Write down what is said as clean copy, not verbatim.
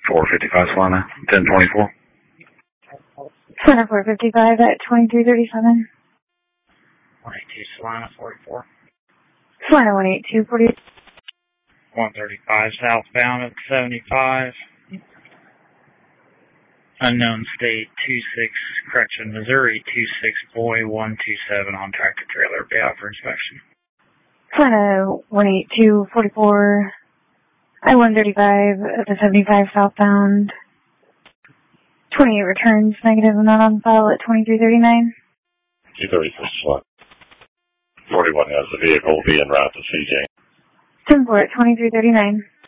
455 Solana, 1024. Solana 455 at 2337. 182 Solana 44. Solana 182 40. 135 southbound at 75. Unknown state 26, correction, Missouri 26 boy 127 on tractor trailer. Be out for inspection. Solana 182 44. I-135 at the 75 southbound. 28 returns, negative, not on file at 2339. 236 Solana. 41 has the vehicle, be en route to CJ. 10-4 at 2339.